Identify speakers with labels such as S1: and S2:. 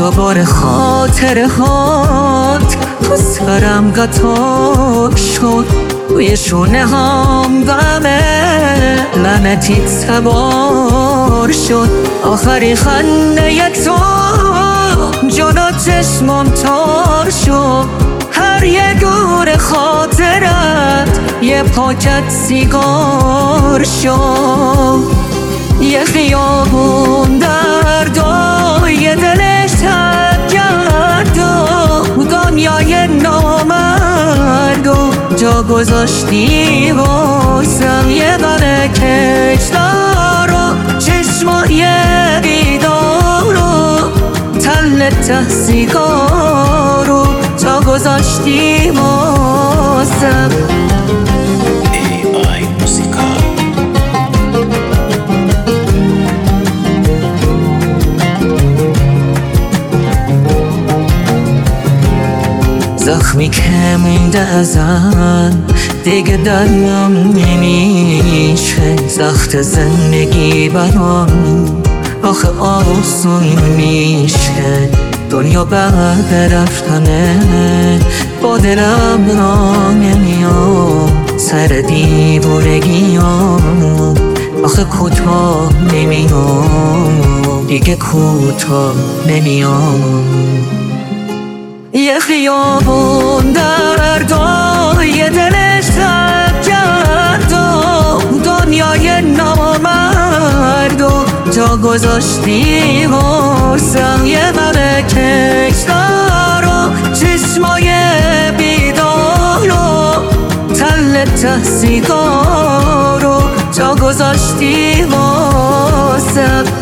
S1: دوباره خاطره هات تو سرم قطار شد، توی شونه هم غمه لعنتیت سوار شد. آخری خنده یک تو جلو چشمم تار شد، هر یه گور خاطرت یه پاکت سیگار شد. یه خیابون دردای دلش تب کرد و دنیای نامرد و جا گذاشتی واسم یه قره کشدار و چشمای بیدار و تل ته سیگار و جا گذاشتی واسم. زخمی که مونده ازم دیگه درم نمیشه، سخت زندگی برام آخه آسون میشه. دنیا بعد رفتنه با دلم را نمیام، سر دیوارگیام آخه کوتاه نمیام، دیگه کوتاه نمیام. یه خیابون دردای دلش تب کرد و دنیای نامرد و جا گذاشتی واسم یه قره کشدار و چشمای بیدار و تل ته سیگار و جا گذاشتی واسم.